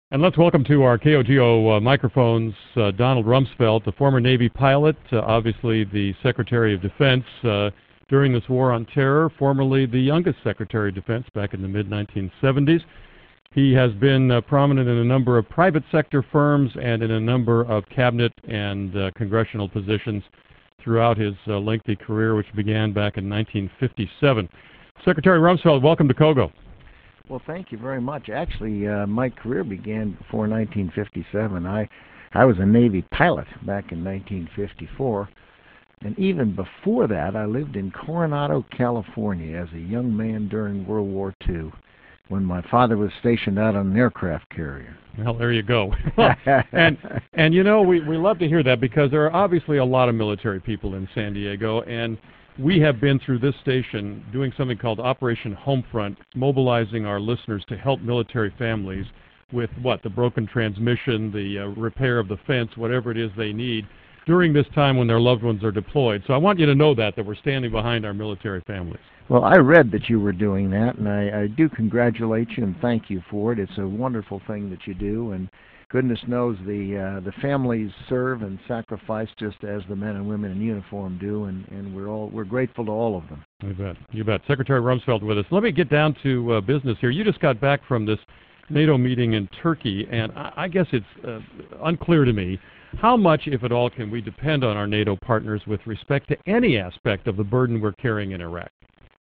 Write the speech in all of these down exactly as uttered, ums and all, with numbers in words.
And let's welcome to our K O G O uh, microphones uh, Donald Rumsfeld, the former Navy pilot, uh, obviously the Secretary of Defense uh, during this war on terror, formerly the youngest Secretary of Defense back in the mid nineteen seventies. He has been uh, prominent in a number of private sector firms and in a number of cabinet and uh, congressional positions throughout his uh, lengthy career, which began back in nineteen fifty-seven. Secretary Rumsfeld, welcome to KOGO. Well, thank you very much. Actually, uh, my career began before nineteen fifty-seven. I, I was a Navy pilot back in nineteen fifty-four, and even before that, I lived in Coronado, California as a young man during World War Two, when my father was stationed out on an aircraft carrier. Well, there you go. and and you know, we, we love to hear that because there are obviously a lot of military people in San Diego, and we have been through this station doing something called Operation Homefront, mobilizing our listeners to help military families with what? The broken transmission, the uh, repair of the fence, whatever it is they need during this time when their loved ones are deployed. So I want you to know that, that we're standing behind our military families. Well, I read that you were doing that, and I, I do congratulate you and thank you for it. It's a wonderful thing that you do, and goodness knows the uh, the families serve and sacrifice just as the men and women in uniform do, and, and we're all we're grateful to all of them. You bet. You bet. Secretary Rumsfeld with us. Let me get down to uh, business here. You just got back from this NATO meeting in Turkey, and I, I guess it's uh, unclear to me how much, if at all, can we depend on our NATO partners with respect to any aspect of the burden we're carrying in Iraq?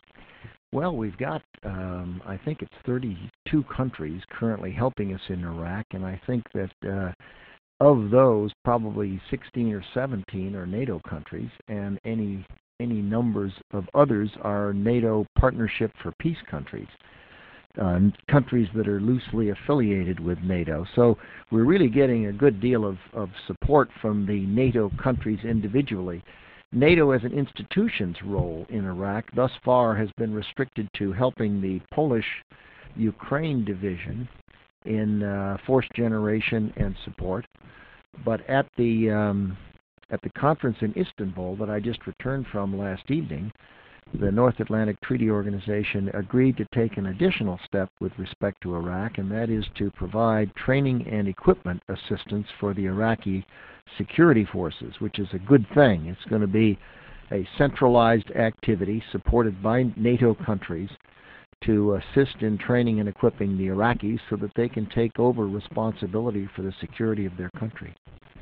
Well, we've got, um, I think it's thirty-two countries currently helping us in Iraq, and I think that uh, of those, probably sixteen or seventeen are NATO countries, and any any numbers of others are NATO Partnership for Peace countries, uh, countries that are loosely affiliated with NATO. So we're really getting a good deal of, of support from the NATO countries individually. NATO as an institution's role in Iraq thus far has been restricted to helping the Polish-Ukraine division in uh, force generation and support. But at the, um, at the conference in Istanbul that I just returned from last evening, the North Atlantic Treaty Organization agreed to take an additional step with respect to Iraq, and that is to provide training and equipment assistance for the Iraqi security forces, which is a good thing. It's going to be a centralized activity supported by NATO countries to assist in training and equipping the Iraqis so that they can take over responsibility for the security of their country.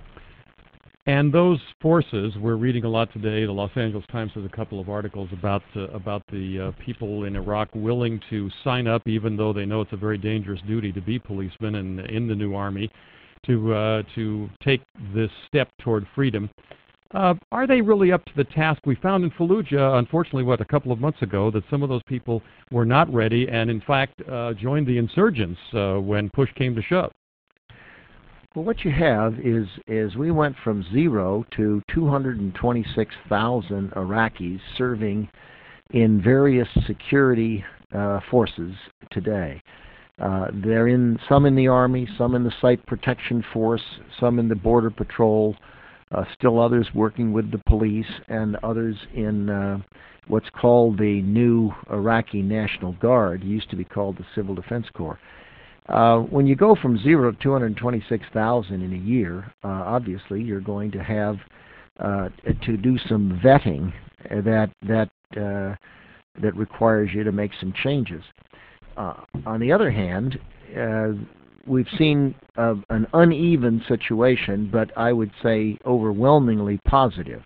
And those forces, we're reading a lot today. The Los Angeles Times has a couple of articles about uh, about the uh, people in Iraq willing to sign up, even though they know it's a very dangerous duty to be policemen and in the new army, to uh, to take this step toward freedom. Uh, are they really up to the task? We found in Fallujah, unfortunately, what, a couple of months ago, that some of those people were not ready and, in fact, uh, joined the insurgents uh, when push came to shove. Well, what you have is, is we went from zero to two hundred twenty-six thousand Iraqis serving in various security uh, forces today. Uh, they're in some in the Army, some in the Site Protection Force, some in the Border Patrol, uh, still others working with the police, and others in uh, what's called the new Iraqi National Guard. It used to be called the Civil Defense Corps. Uh, when you go from zero to two hundred twenty-six thousand in a year, uh, obviously you're going to have uh, to do some vetting that that uh, that requires you to make some changes. Uh, on the other hand, uh, we've seen uh, an uneven situation, but I would say overwhelmingly positive.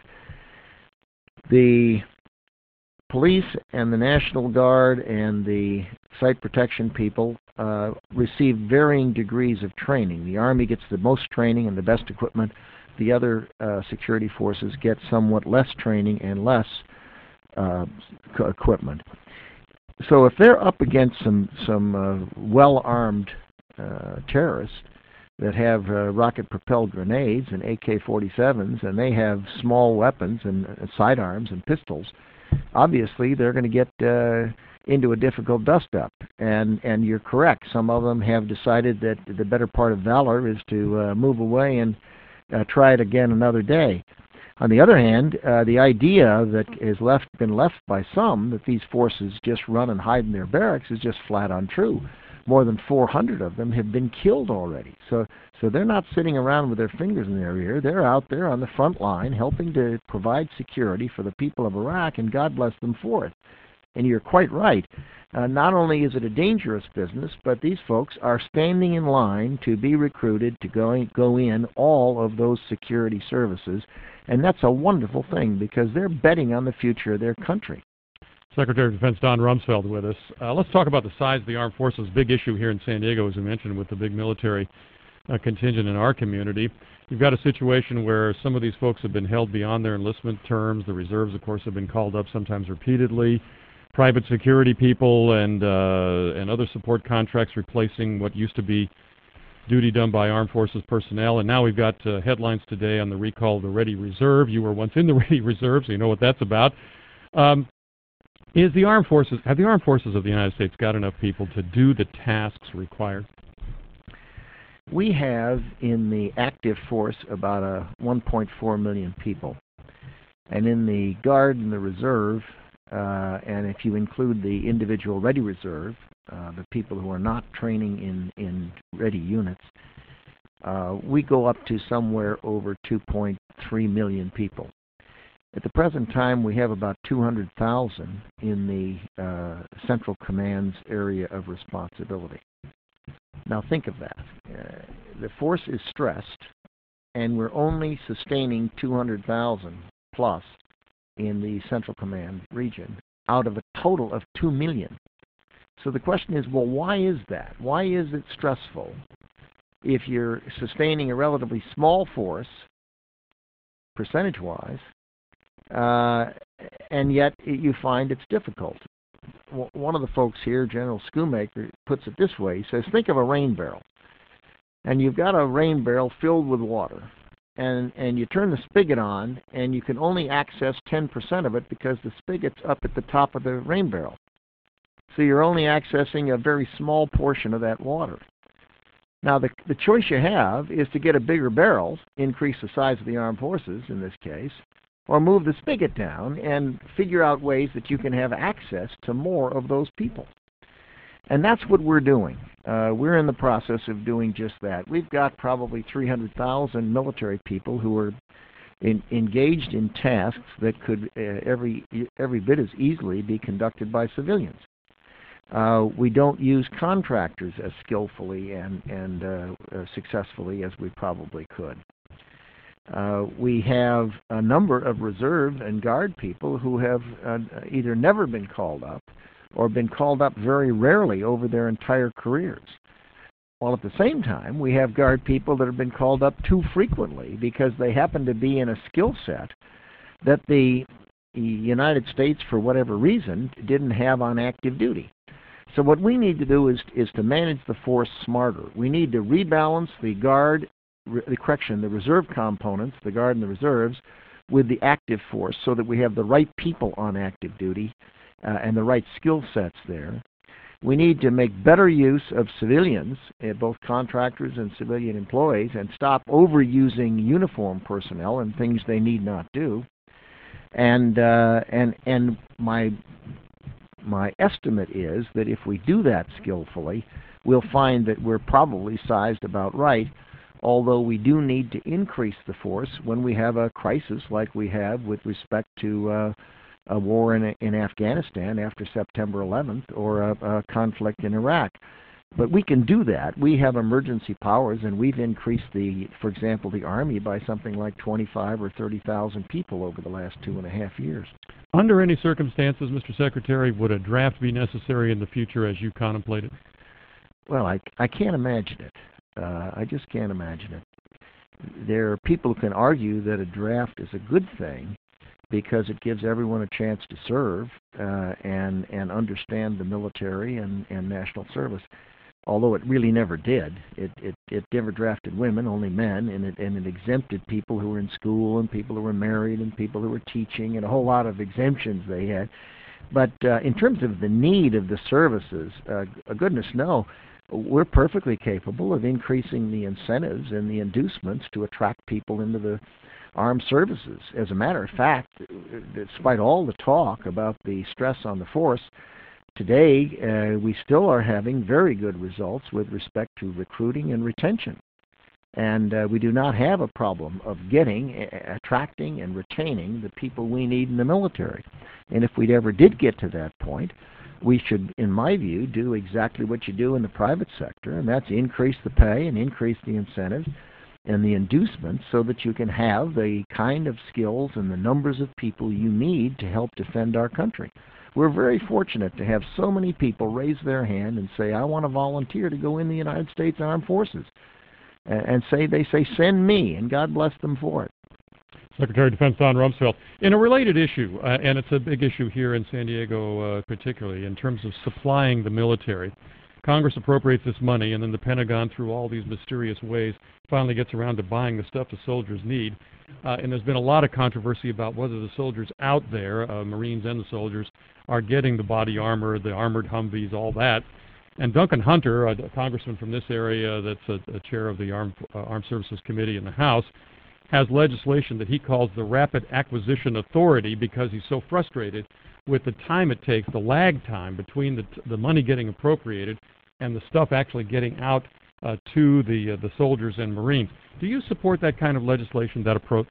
The police and the National Guard and the site protection people uh, receive varying degrees of training. The Army gets the most training and the best equipment. The other uh, security forces get somewhat less training and less uh, equipment. So if they're up against some, some uh, well-armed uh, terrorists that have uh, rocket-propelled grenades and A K forty-sevens, and they have small weapons and uh, sidearms and pistols, obviously they're going to get uh, into a difficult dust-up. And, and you're correct. Some of them have decided that the better part of valor is to uh, move away and uh, try it again another day. On the other hand, uh, the idea that has left, been left by some that these forces just run and hide in their barracks is just flat untrue. more than four hundred of them have been killed already. So, so they're not sitting around with their fingers in their ear. They're out there on the front line helping to provide security for the people of Iraq, and God bless them for it. And you're quite right. Uh, not only is it a dangerous business, but these folks are standing in line to be recruited to go, go in all of those security services. And that's a wonderful thing because they're betting on the future of their country. Secretary of Defense Don Rumsfeld with us. Uh, let's talk about the size of the armed forces. Big issue here in San Diego, as we mentioned, with the big military uh, contingent in our community. You've got a situation where some of these folks have been held beyond their enlistment terms. The reserves, of course, have been called up sometimes repeatedly. Private security people and uh, and other support contracts replacing what used to be duty done by armed forces personnel. And now we've got uh, headlines today on the recall of the Ready Reserve. You were once in the Ready Reserve, so you know what that's about. Um, is the armed forces have the armed forces of the United States got enough people to do the tasks required? We have in the active force about a one point four million people, and in the Guard and the Reserve. Uh, and if you include the individual Ready Reserve, uh, the people who are not training in, in Ready units, uh, we go up to somewhere over two point three million people. At the present time, we have about two hundred thousand in the uh, Central Command's area of responsibility. Now think of that. Uh, the force is stressed, and we're only sustaining two hundred thousand plus in the Central Command region out of a total of two million. So the question is, well, why is that? Why is it stressful if you're sustaining a relatively small force, percentage-wise, uh, and yet you find it's difficult? W one of the folks here, General Schoonmaker, puts it this way. He says, think of a rain barrel, and you've got a rain barrel filled with water. And, and you turn the spigot on, and you can only access ten percent of it because the spigot's up at the top of the rain barrel. So you're only accessing a very small portion of that water. Now, the, the choice you have is to get a bigger barrel, increase the size of the armed forces in this case, or move the spigot down and figure out ways that you can have access to more of those people. And that's what we're doing. Uh, we're in the process of doing just that. We've got probably three hundred thousand military people who are in, engaged in tasks that could uh, every, every bit as easily be conducted by civilians. Uh, we don't use contractors as skillfully and, and uh, uh, successfully as we probably could. Uh, we have a number of reserve and guard people who have uh, either never been called up or been called up very rarely over their entire careers. While at the same time, we have guard people that have been called up too frequently because they happen to be in a skill set that the United States, for whatever reason, didn't have on active duty. So what we need to do is, is to manage the force smarter. We need to rebalance the guard, the correction, the reserve components, the guard and the reserves, with the active force so that we have the right people on active duty Uh, and the right skill sets there. We need to make better use of civilians, uh, both contractors and civilian employees, and stop overusing uniform personnel and things they need not do. And uh, and and my my estimate is that if we do that skillfully, we'll find that we're probably sized about right. Although we do need to increase the force when we have a crisis like we have with respect to uh, a war in, in Afghanistan after September eleventh, or a, a conflict in Iraq. But we can do that. We have emergency powers, and we've increased the, for example, the Army by something like twenty-five or thirty thousand people over the last two and a half years. Under any circumstances, Mister Secretary, would a draft be necessary in the future as you contemplate it? Well, I, I can't imagine it. Uh, I just can't imagine it. There are people who can argue that a draft is a good thing, because it gives everyone a chance to serve uh, and and understand the military and, and national service. Although it really never did. It, it it never drafted women, only men, and it and it exempted people who were in school and people who were married and people who were teaching and a whole lot of exemptions they had. But uh, in terms of the need of the services, uh, goodness no, we're perfectly capable of increasing the incentives and the inducements to attract people into the armed services. As a matter of fact, despite all the talk about the stress on the force, today, uh, we still are having very good results with respect to recruiting and retention. And uh, we do not have a problem of getting, uh, attracting, and retaining the people we need in the military. And if we ever did get to that point, we should, in my view, do exactly what you do in the private sector, and that's increase the pay and increase the incentives and the inducements so that you can have the kind of skills and the numbers of people you need to help defend our country. We're very fortunate to have so many people raise their hand and say, I want to volunteer to go in the United States Armed Forces. And say they say, send me, and God bless them for it. Secretary of Defense Don Rumsfeld. In a related issue, uh, and it's a big issue here in San Diego uh, particularly, in terms of supplying the military, Congress appropriates this money, and then the Pentagon, through all these mysterious ways, finally gets around to buying the stuff the soldiers need. Uh, and there's been a lot of controversy about whether the soldiers out there, uh, Marines and the soldiers, are getting the body armor, the armored Humvees, all that. And Duncan Hunter, a congressman from this area that's a, a chair of the Armed, uh, Armed Services Committee in the House, has legislation that he calls the Rapid Acquisition Authority because he's so frustrated with the time it takes, the lag time between the, the money getting appropriated and the stuff actually getting out uh, to the, uh, the soldiers and Marines. Do you support that kind of legislation, that approach?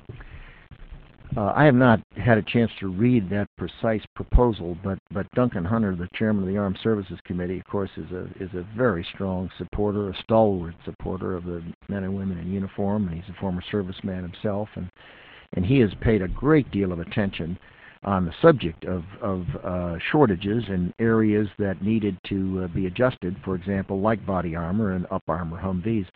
Uh, I have not had a chance to read that precise proposal, but, but Duncan Hunter, the chairman of the Armed Services Committee, of course, is a, is a very strong supporter, a stalwart supporter of the men and women in uniform, and he's a former serviceman himself, and, and he has paid a great deal of attention on the subject of, of uh, shortages in areas that needed to uh, be adjusted, for example, like body armor and up armor Humvees.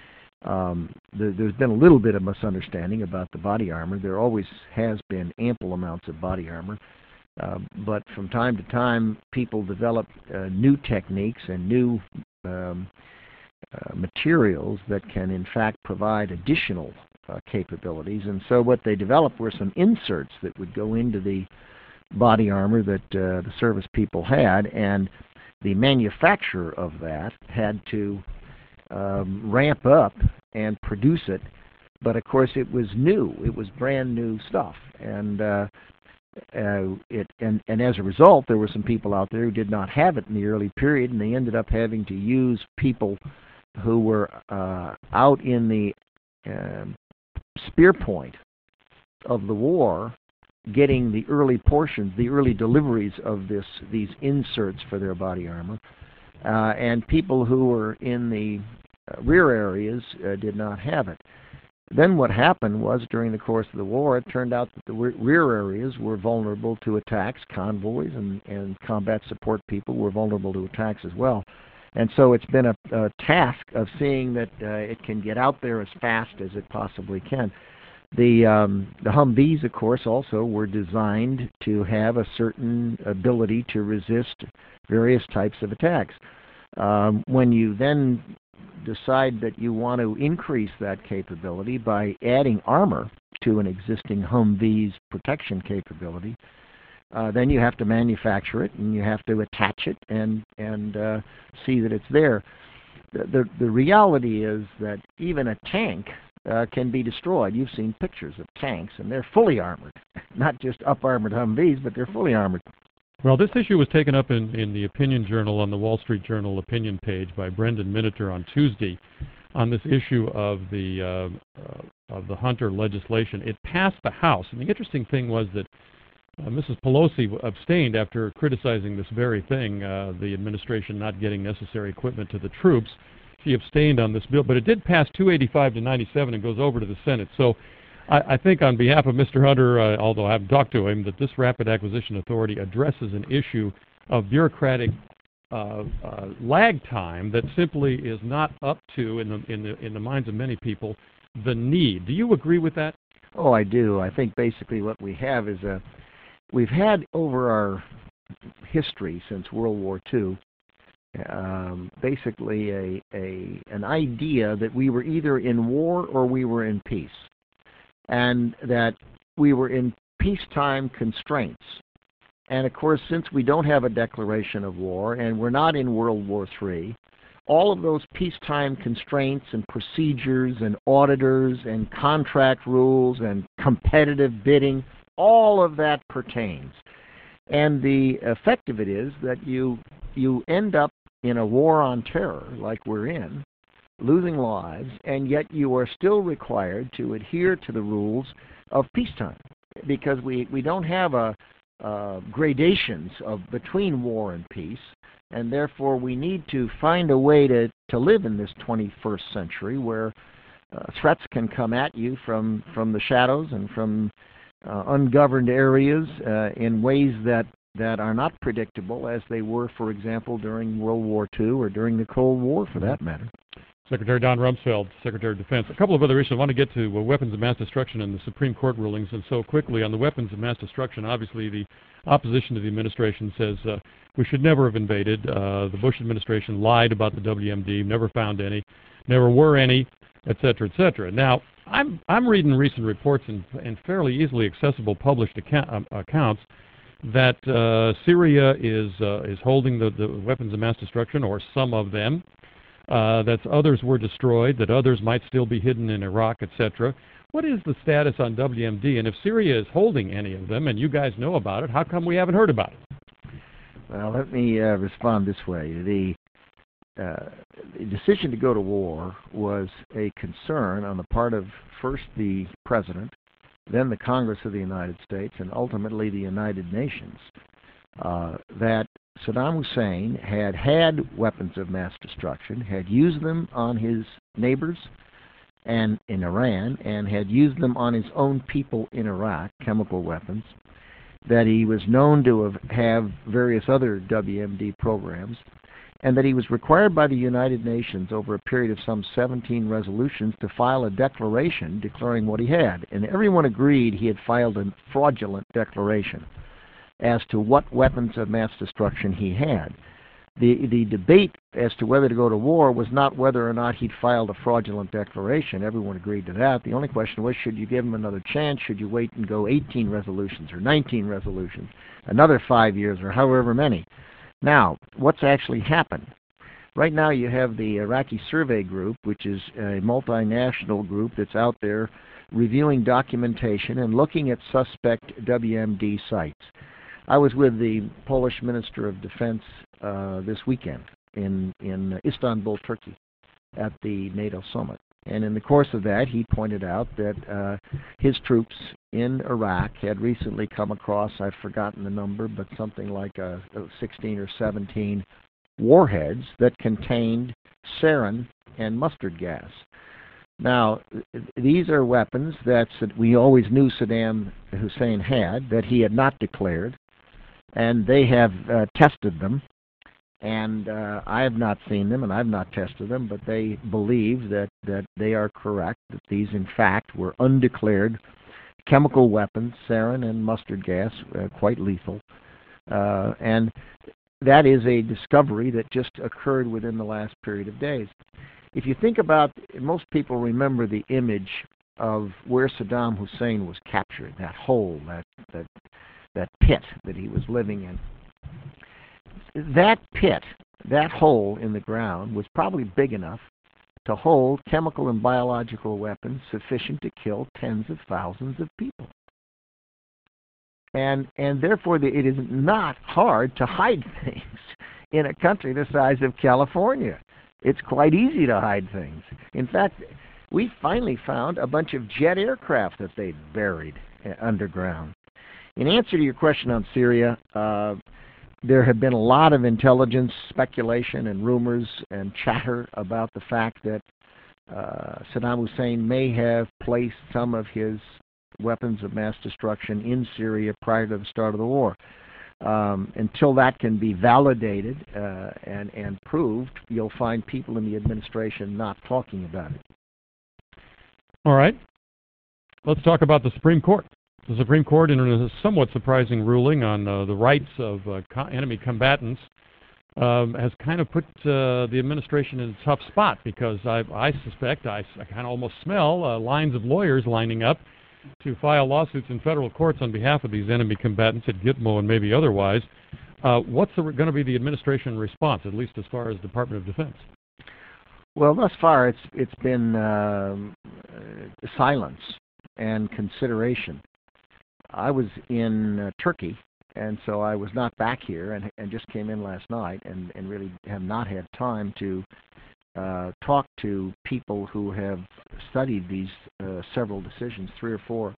Um, there, there's been a little bit of misunderstanding about the body armor. There always has been ample amounts of body armor, uh, but from time to time people develop uh, new techniques and new um, uh, materials that can in fact provide additional uh, capabilities. And so what they developed were some inserts that would go into the body armor that uh, the service people had, and the manufacturer of that had to Um, ramp up and produce it, but of course it was new. It was brand new stuff, and uh, uh, it and, and as a result, there were some people out there who did not have it in the early period, and they ended up having to use people who were uh, out in the uh, spear point of the war, getting the early portions, the early deliveries of this these inserts for their body armor, uh, and people who were in the Uh, rear areas uh, did not have it. Then what happened was, during the course of the war, it turned out that the rear areas were vulnerable to attacks. Convoys and, and combat support people were vulnerable to attacks as well. And so it's been a, a task of seeing that uh, it can get out there as fast as it possibly can. The, um, the Humvees, of course, also were designed to have a certain ability to resist various types of attacks. Um, when you then decide that you want to increase that capability by adding armor to an existing Humvee's protection capability, uh, then you have to manufacture it and you have to attach it and and uh, see that it's there. The, the the reality is that even a tank uh, can be destroyed. You've seen pictures of tanks, and they're fully armored, not just up armored Humvees, but they're fully armored. Well, this issue was taken up in, in the Opinion Journal on the Wall Street Journal opinion page by Brendan Miniter on Tuesday on this issue of the uh, uh, of the Hunter legislation. It passed the House, and the interesting thing was that uh, Missus Pelosi abstained after criticizing this very thing, uh, the administration not getting necessary equipment to the troops. She abstained on this bill, but it did pass two eighty-five to ninety-seven and goes over to the Senate. So I, I think on behalf of Mister Hunter, uh, although I haven't talked to him, that this Rapid Acquisition Authority addresses an issue of bureaucratic uh, uh, lag time that simply is not up to, in the, in the, in the minds of many people, the need. Do you agree with that? Oh, I do. I think basically what we have is a, we've had over our history since World War Two, um, basically a, a, an idea that we were either in war or we were in peace, and that we were in peacetime constraints. And of course, since we don't have a declaration of war and we're not in World War Three, all of those peacetime constraints and procedures and auditors and contract rules and competitive bidding, all of that pertains. And the effect of it is that you you end up in a war on terror like we're in, losing lives, and yet you are still required to adhere to the rules of peacetime, because we, we don't have a uh, gradations of between war and peace, and therefore we need to find a way to, to live in this twenty-first century where uh, threats can come at you from, from the shadows and from uh, ungoverned areas uh, in ways that, that are not predictable as they were, for example, during World War Two or during the Cold War, for that matter. Secretary Don Rumsfeld, Secretary of Defense. A couple of other issues. I want to get to uh, weapons of mass destruction and the Supreme Court rulings. And so quickly on the weapons of mass destruction, obviously the opposition to the administration says uh, we should never have invaded. Uh, the Bush administration lied about the W M D, never found any, never were any, et cetera, et cetera. Now, I'm, I'm reading recent reports and, and fairly easily accessible published account, um, accounts that uh, Syria is, uh, is holding the, the weapons of mass destruction, or some of them. Uh, that others were destroyed, that others might still be hidden in Iraq, et cetera. What is the status on W M D? And if Syria is holding any of them, and you guys know about it, how come we haven't heard about it? Well, let me uh, respond this way. The, uh, the decision to go to war was a concern on the part of first the President, then the Congress of the United States, and ultimately the United Nations, uh, that Saddam Hussein had had weapons of mass destruction, had used them on his neighbors and in Iran, and had used them on his own people in Iraq, chemical weapons, that he was known to have, have various other W M D programs, and that he was required by the United Nations over a period of some seventeen resolutions to file a declaration declaring what he had. And everyone agreed he had filed a fraudulent declaration as to what weapons of mass destruction he had. The, the debate as to whether to go to war was not whether or not he'd filed a fraudulent declaration. Everyone agreed to that. The only question was, should you give him another chance? Should you wait and go eighteen resolutions or nineteen resolutions, another five years or however many? Now, what's actually happened? Right now you have the Iraqi Survey Group, which is a multinational group that's out there reviewing documentation and looking at suspect W M D sites. I was with the Polish Minister of Defense uh, this weekend in, in Istanbul, Turkey, at the NATO summit. And in the course of that, he pointed out that uh, his troops in Iraq had recently come across, I've forgotten the number, but something like uh, sixteen or seventeen warheads that contained sarin and mustard gas. Now, these are weapons that we always knew Saddam Hussein had, that he had not declared, and they have uh, tested them. And uh, I have not seen them, and I've not tested them, but they believe that, that they are correct, that these, in fact, were undeclared chemical weapons, sarin and mustard gas, uh, quite lethal. Uh, and that is a discovery that just occurred within the last period of days. If you think about, most people remember the image of where Saddam Hussein was captured, that hole, that, that, that pit that he was living in. That pit, that hole in the ground, was probably big enough to hold chemical and biological weapons sufficient to kill tens of thousands of people. And, and therefore, the, it is not hard to hide things in a country the size of California. It's quite easy to hide things. In fact, we finally found a bunch of jet aircraft that they'd buried uh, underground. In answer to your question on Syria, uh, there have been a lot of intelligence, speculation, and rumors and chatter about the fact that uh, Saddam Hussein may have placed some of his weapons of mass destruction in Syria prior to the start of the war. Um, until that can be validated uh, and, and proved, you'll find people in the administration not talking about it. All right. Let's talk about the Supreme Court. The Supreme Court, in a somewhat surprising ruling on uh, the rights of uh, co enemy combatants, um, has kind of put uh, the administration in a tough spot, because I, I suspect, I, I kind of almost smell uh, lines of lawyers lining up to file lawsuits in federal courts on behalf of these enemy combatants at Gitmo and maybe otherwise. Uh, what's going to be the administration response, at least as far as Department of Defense? Well, thus far it's it's been uh, silence and consideration. I was in uh, Turkey and so I was not back here, and, and just came in last night, and, and really have not had time to uh, talk to people who have studied these uh, several decisions, three or four.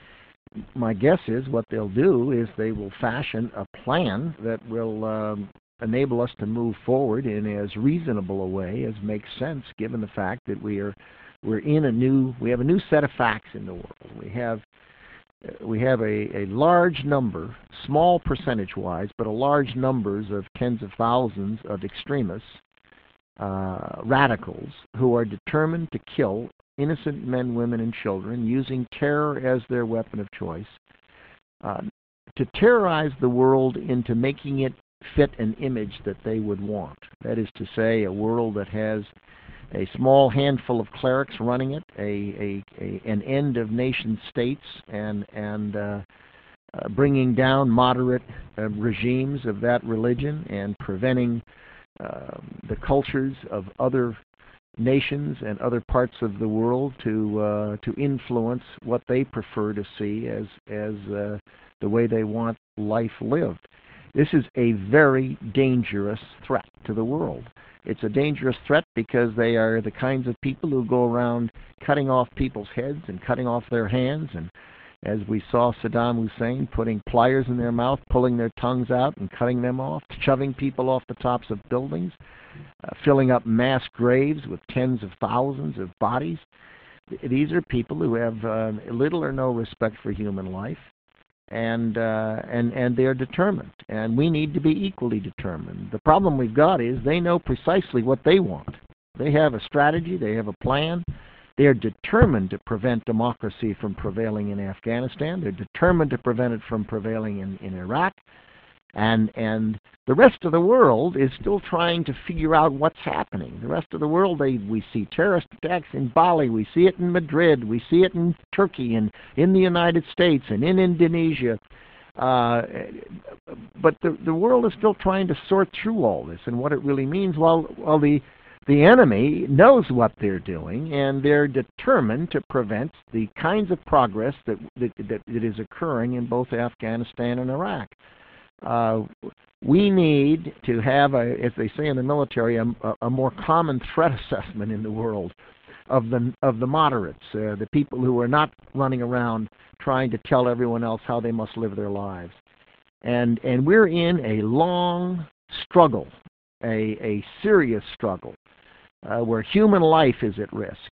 My guess is what they'll do is they will fashion a plan that will um, enable us to move forward in as reasonable a way as makes sense, given the fact that we are we're in a new we have a new set of facts in the world. We have we have a, a large number, small percentage-wise, but a large numbers of tens of thousands of extremists, uh, radicals, who are determined to kill innocent men, women, and children, using terror as their weapon of choice, uh, to terrorize the world into making it fit an image that they would want. That is to say, a world that has a small handful of clerics running it, a, a, a an end of nation states, and and uh, uh, bringing down moderate uh, regimes of that religion, and preventing uh, the cultures of other nations and other parts of the world to uh, to influence what they prefer to see as as uh, the way they want life lived. This is a very dangerous threat to the world. It's a dangerous threat because they are the kinds of people who go around cutting off people's heads and cutting off their hands, and as we saw Saddam Hussein putting pliers in their mouth, pulling their tongues out and cutting them off, shoving people off the tops of buildings, uh, filling up mass graves with tens of thousands of bodies. These are people who have uh, little or no respect for human life. And, uh, and, and they're determined, and we need to be equally determined. The problem we've got is they know precisely what they want. They have a strategy, they have a plan. They're determined to prevent democracy from prevailing in Afghanistan. They're determined to prevent it from prevailing in, in Iraq. And, and the rest of the world is still trying to figure out what's happening. The rest of the world, they, we see terrorist attacks in Bali, we see it in Madrid, we see it in Turkey, and in the United States, and in Indonesia. Uh, but the, the world is still trying to sort through all this and what it really means, while, while the, the enemy knows what they're doing, and they're determined to prevent the kinds of progress that, that, that, that is occurring in both Afghanistan and Iraq. Uh, we need to have, a, as they say in the military, a, a more common threat assessment in the world of the of the moderates, uh, the people who are not running around trying to tell everyone else how they must live their lives. And and we're in a long struggle, a a serious struggle, uh, where human life is at risk.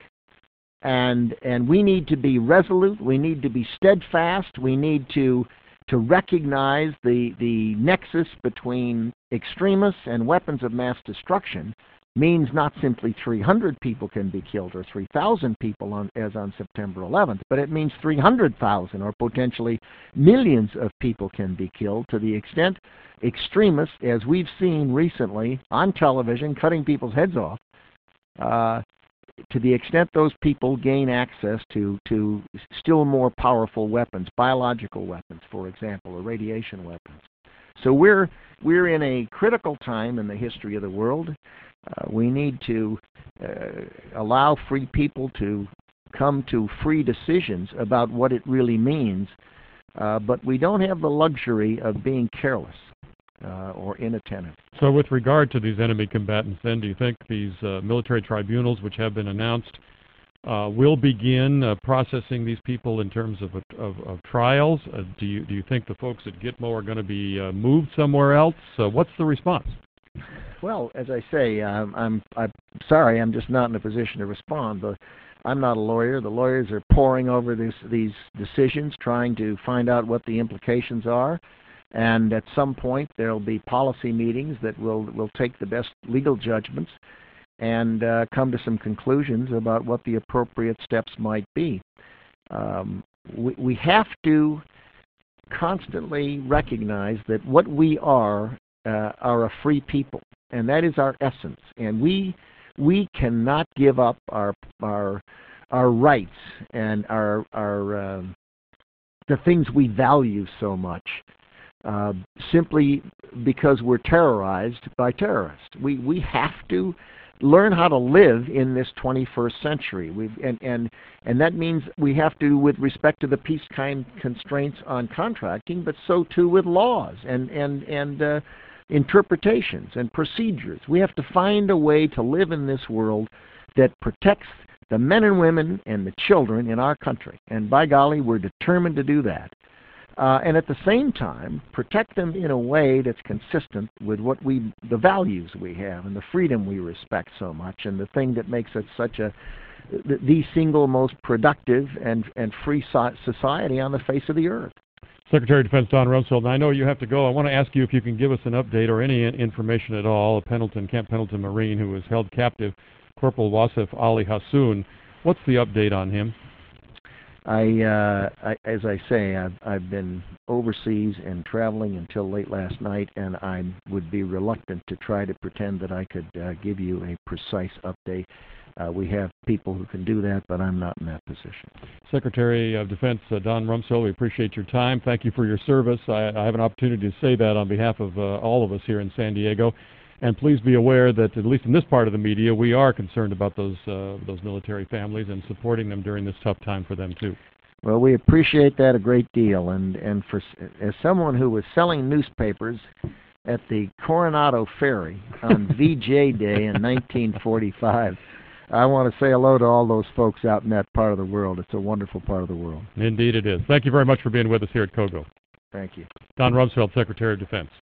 And and we need to be resolute. We need to be steadfast. We need to to recognize the, the nexus between extremists and weapons of mass destruction means not simply three hundred people can be killed or three thousand people on, as on September eleventh, but it means three hundred thousand or potentially millions of people can be killed, to the extent extremists, as we've seen recently on television, cutting people's heads off, uh, to the extent those people gain access to, to still more powerful weapons, biological weapons, for example, or radiation weapons. So we're, we're in a critical time in the history of the world. Uh, we need to uh, allow free people to come to free decisions about what it really means, uh, but we don't have the luxury of being careless uh, or inattentive. So with regard to these enemy combatants, then, do you think these uh, military tribunals, which have been announced, uh, will begin uh, processing these people in terms of, of, of trials? Uh, do you do you think the folks at Gitmo are going to be uh, moved somewhere else? Uh, what's the response? Well, as I say, um, I'm I'm sorry, I'm just not in a position to respond. But I'm not a lawyer. The lawyers are poring over this, these decisions, trying to find out what the implications are. And at some point, there will be policy meetings that will, will take the best legal judgments and uh, come to some conclusions about what the appropriate steps might be. Um, we, we have to constantly recognize that what we are uh, are a free people, and that is our essence. And we we cannot give up our our our rights and our our uh, the things we value so much. Uh, simply because we're terrorized by terrorists. We, we have to learn how to live in this twenty-first century. We've, and, and, and that means we have to, with respect to the peace kind constraints on contracting, but so too with laws and, and, and uh, interpretations and procedures. We have to find a way to live in this world that protects the men and women and the children in our country. And by golly, we're determined to do that. Uh, and at the same time, protect them in a way that's consistent with what we, the values we have and the freedom we respect so much, and the thing that makes us such a, the, the single most productive and, and free so society on the face of the earth. Secretary of Defense Don Rumsfeld, and I know you have to go. I want to ask you if you can give us an update or any information at all. A Pendleton, Camp Pendleton Marine who was held captive, Corporal Wasif Ali Hassoun. What's the update on him? I, uh, I, as I say, I've, I've been overseas and traveling until late last night, and I would be reluctant to try to pretend that I could uh, give you a precise update. Uh, we have people who can do that, but I'm not in that position. Secretary of Defense uh, Don Rumsfeld, we appreciate your time. Thank you for your service. I, I have an opportunity to say that on behalf of uh, all of us here in San Diego. And please be aware that, at least in this part of the media, we are concerned about those uh, those military families and supporting them during this tough time for them, too. Well, we appreciate that a great deal. And, and for, as someone who was selling newspapers at the Coronado Ferry on V J Day in nineteen forty-five, I want to say hello to all those folks out in that part of the world. It's a wonderful part of the world. Indeed it is. Thank you very much for being with us here at COGO. Thank you. Don Rumsfeld, Secretary of Defense.